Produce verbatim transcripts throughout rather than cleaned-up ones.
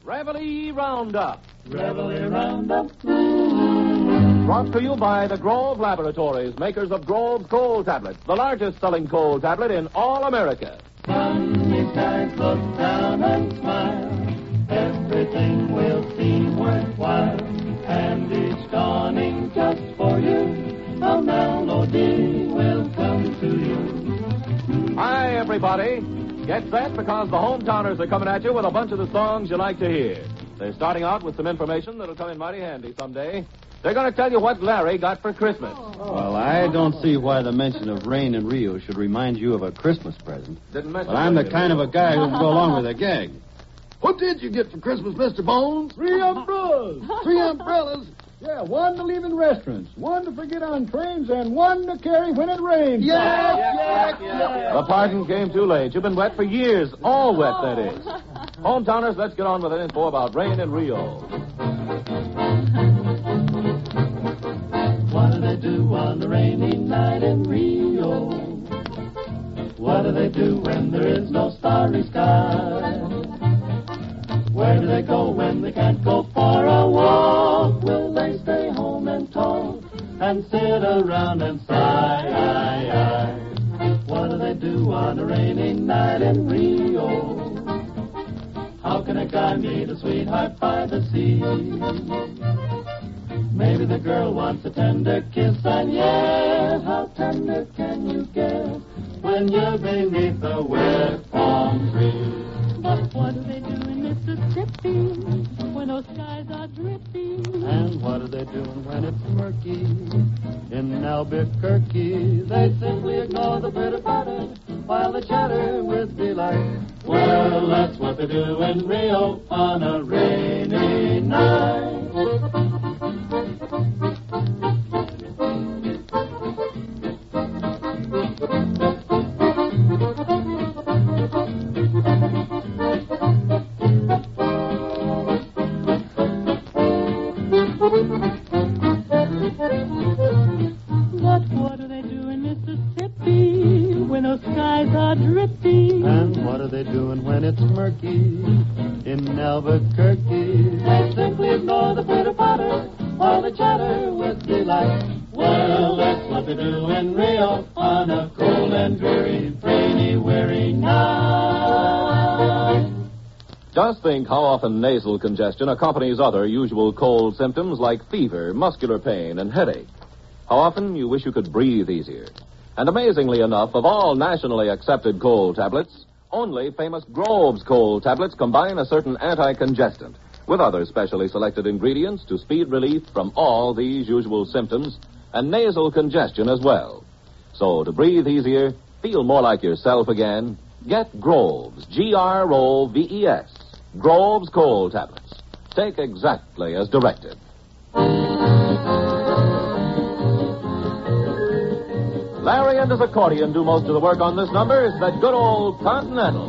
Reveille Roundup. Reveille Roundup. Brought to you by the Grove Laboratories, makers of Grove Cold Tablets, the largest selling cold tablet in all America. Sunny skies look down and smile. Everything will seem worthwhile. And each dawning just for you, a melody will come to you. Hi, everybody. Get set because the hometowners are coming at you with a bunch of the songs you like to hear. They're starting out with some information that'll come in mighty handy someday. They're going to tell you what Larry got for Christmas. Well, I don't see why the mention of rain in Rio should remind you of a Christmas present. Didn't mention But I'm the rain in kind of Rio. a guy who can go along with a gag. What did you get for Christmas, Mister Bones? Three umbrellas. Three umbrellas? Yeah, one to leave in restaurants, one to forget on trains, and one to carry when it rains. Yes, yes, yes. The pardon came too late. You've been wet for years. All wet, that is. Hometowners, let's get on with the info about rain in Rio. What do they do on a rainy night in Rio? What do they do when there is no starry sky? Where do they go when they can't go for a walk? Will they stay home and talk and sit around and sigh? What do they do on a rainy night in Rio? How can a guy meet a sweetheart by the sea? Maybe the girl wants a tender kiss, and yet how tender can you get when you're beneath a wet palm tree? But what do they do in Mississippi when those skies are drippy? And what are they doing when it's murky in Albuquerque? They simply ignore the bitter patter while they chatter with delight. Well, that's what they do in Rio on a rainy night. But what do they do in Mississippi when those skies are drippy? And what are they doing when it's murky in Albuquerque? They simply ignore the bitter patter while they chatter with delight. Well, that's what they do in Rio on a cold and dreary, rainy, weary night. Just think how often nasal congestion accompanies other usual cold symptoms like fever, muscular pain, and headache. How often you wish you could breathe easier. And amazingly enough, of all nationally accepted cold tablets, only famous Grove's cold tablets combine a certain anti-congestant with other specially selected ingredients to speed relief from all these usual symptoms and nasal congestion as well. So to breathe easier, feel more like yourself again, get Grove's, G R O V E S, Grove's cold tablets. Take exactly as directed. Larry and his accordion do most of the work on this number. It's that good old Continental.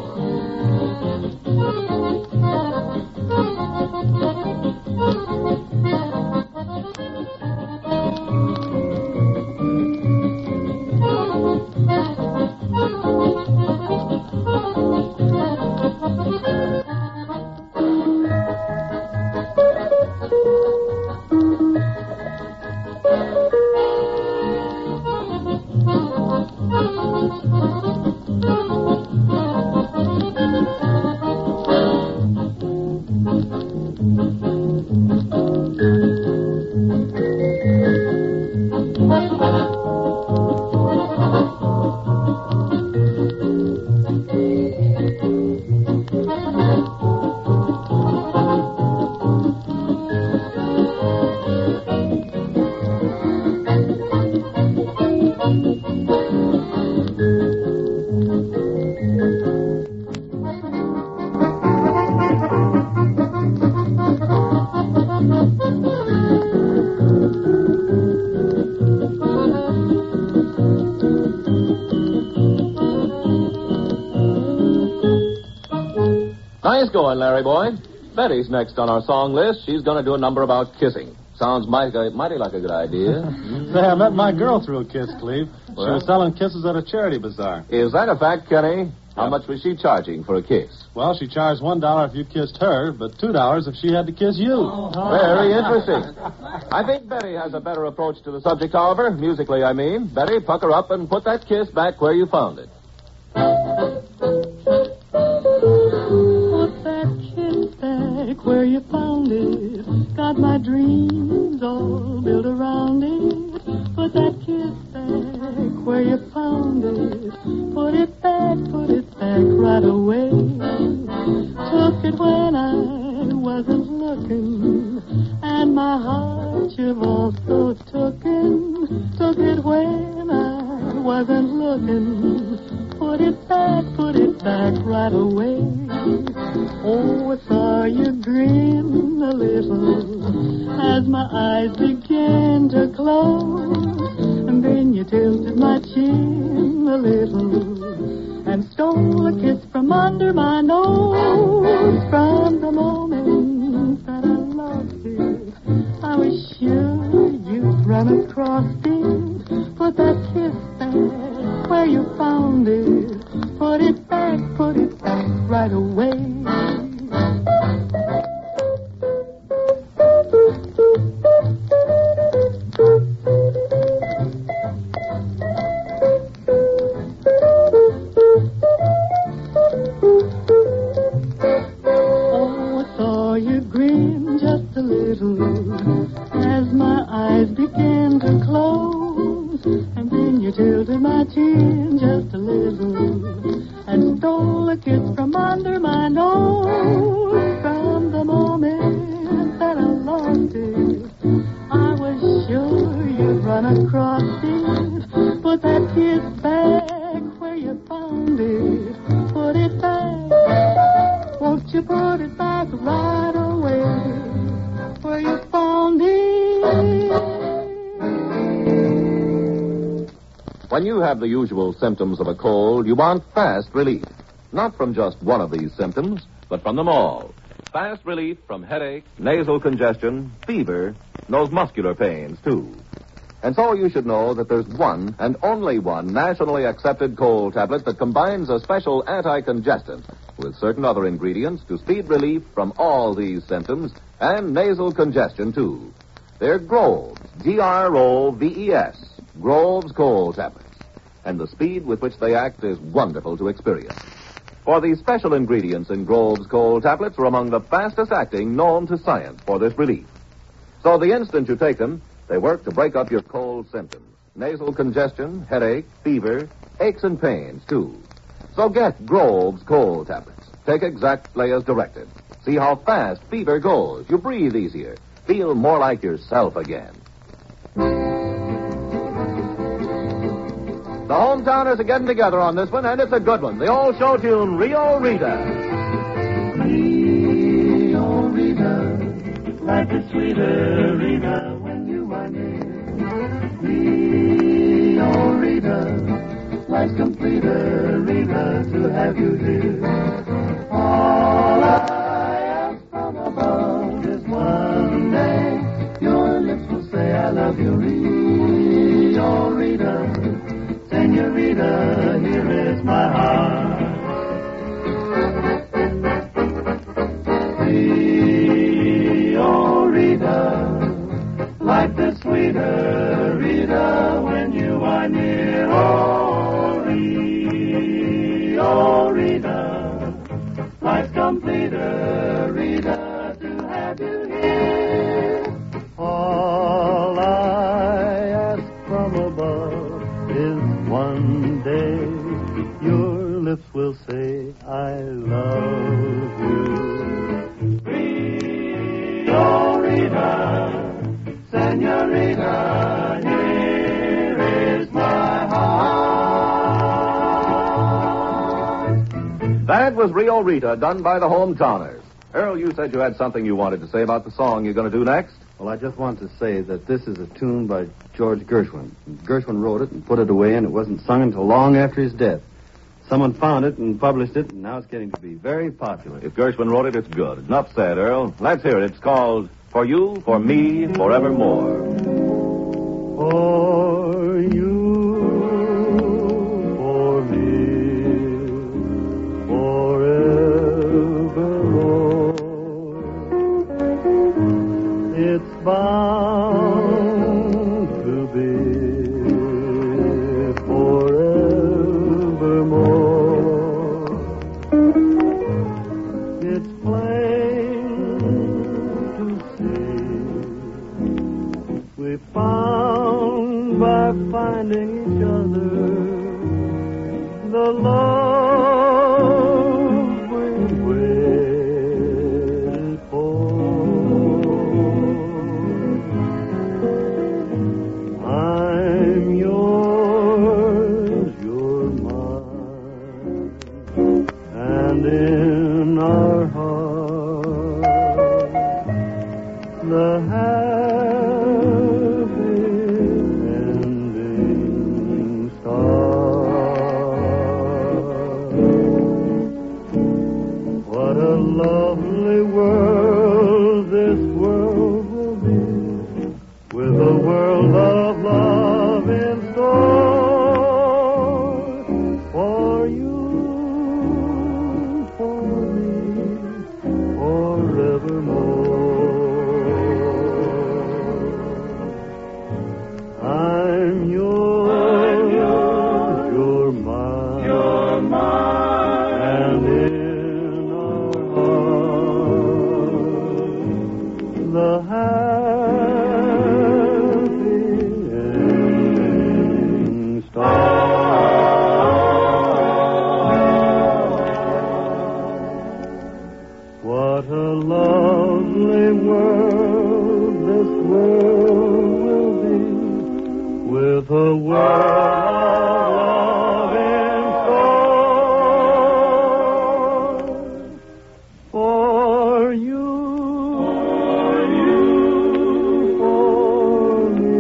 Nice going, Larry boy. Betty's next on our song list. She's going to do a number about kissing. Sounds mighty, mighty like a good idea. Say, I met my girl through a kiss, Cleve. She Well? was selling kisses at a charity bazaar. Is that a fact, Kenny? How Yep. much was she charging for a kiss? Well, she charged one dollar if you kissed her, but two dollars if she had to kiss you. Very interesting. I think Betty has a better approach to the subject, however, musically, I mean. Betty, pucker up and put that kiss back where you found it. Put that kiss back where you found it. Got my dreams all built around it. Put that kiss back where you found it. Put it back, put it back right away. Took it when I wasn't looking, and my heart you've also taken. Took it when I wasn't looking. Put it back, put it back right away. Oh, I saw you grin a little as my eyes began to close. And then you tilted my chin a little and stole a kiss from under my nose. From the moment that I lost it, I was sure you'd run across it. Put that kiss back where you found it. Put it back, put it back right away. Oh, I saw you grin just a little as my eyes began to close. And then you tilted my chin just a little and stole a kiss from under my nose. From the moment that I lost it, I was sure you'd run across it. Put that kiss back where you found it. Put it back. Won't you put it back right away where you found it? When you have the usual symptoms of a cold, you want fast relief. Not from just one of these symptoms, but from them all. Fast relief from headache, nasal congestion, fever, and those muscular pains, too. And so you should know that there's one and only one nationally accepted cold tablet that combines a special anti-congestant with certain other ingredients to speed relief from all these symptoms and nasal congestion, too. They're Groves, G R O V E S, Groves Cold Tablets. And the speed with which they act is wonderful to experience. For these special ingredients in Groves Cold Tablets are among the fastest acting known to science for this relief. So the instant you take them, they work to break up your cold symptoms. Nasal congestion, headache, fever, aches and pains, too. So get Groves Cold Tablets. Take exactly as directed. See how fast fever goes. You breathe easier. Feel more like yourself again. The hometowners are getting together on this one, and it's a good one. The old show tune, Rio Rita. Rio Rita, life is sweeter, Rita, when you are near. Rio Rita, life's completer, Rita, to have you here. All I ask from above is one day your lips will say I love you, Rio Rita. Senorita, here is my heart. Rio Rita, life is sweeter, Rita, when you are near. Oh, Rio Rita, life's completer, Rita, to have you here. All I ask from above is one day your lips will say I love you. Rio Rita, Senorita, here is my heart. That was Rio Rita, done by the hometowners. Earl, you said you had something you wanted to say about the song you're going to do next? Well, I just want to say that this is a tune by George Gershwin. Gershwin wrote it and put it away, and it wasn't sung until long after his death. Someone found it and published it, and now it's getting to be very popular. If Gershwin wrote it, it's good. Enough said, Earl. Let's hear it. It's called For You, For Me, Forevermore. For you, for me, plain to see. We found by finding each other the love we waited for. I'm yours, you're mine, and in our hearts the happy ending starts. What a lovely world this world will be, with a world of love in store for you, for me, forevermore. I'm yours, you're mine, you're mine, and in our hearts the happy ending starts. What a lovely world this world will be, with a world of love in store for you, for you, for me,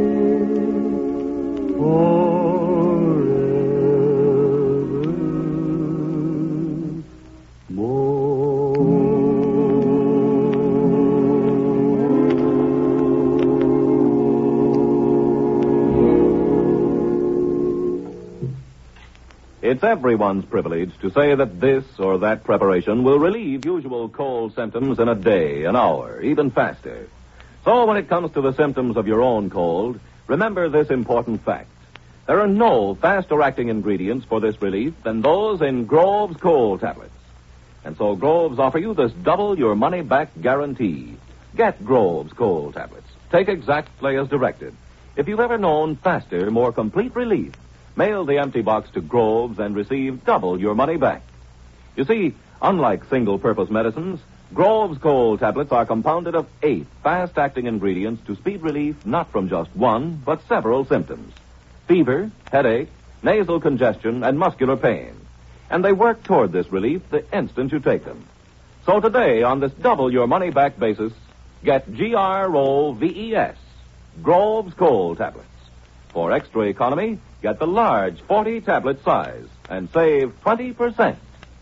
It's everyone's privilege to say that this or that preparation will relieve usual cold symptoms in a day, an hour, even faster. So when it comes to the symptoms of your own cold, remember this important fact. There are no faster-acting ingredients for this relief than those in Grove's cold tablets. And so Grove's offer you this double-your-money-back guarantee. Get Grove's cold tablets. Take exactly as directed. If you've ever known faster, more complete relief, mail the empty box to Grove's and receive double your money back. You see, unlike single-purpose medicines, Grove's cold tablets are compounded of eight fast-acting ingredients to speed relief not from just one, but several symptoms. Fever, headache, nasal congestion, and muscular pain. And they work toward this relief the instant you take them. So today, on this double-your-money-back basis, get G R O V E S, Grove's cold tablets. For extra economy, get the large forty-tablet size and save twenty percent.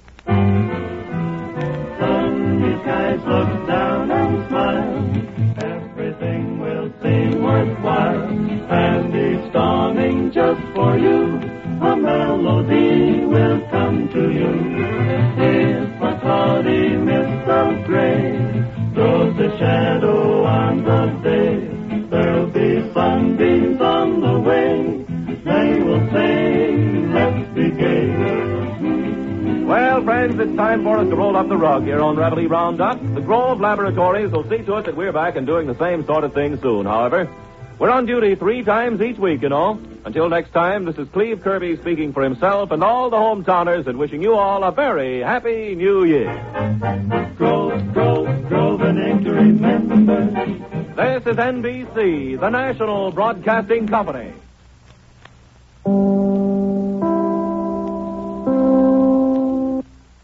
Sunny skies look down and smile. Everything will seem worthwhile. And each dawning just for you, a melody will come to you. If a cloudy mist of gray throws a shadow on the day, there'll be sunbeams on the way. They will sing, let's be gay. Well, friends, it's time for us to roll up the rug here on Reveille Roundup. The Grove Laboratories will see to it that we're back and doing the same sort of thing soon, however. We're on duty three times each week, you know. Until next time, this is Cleve Kirby speaking for himself and all the hometowners and wishing you all a very happy New Year. Grove, Grove, Grove, a name to remember. This is N B C, the National Broadcasting Company.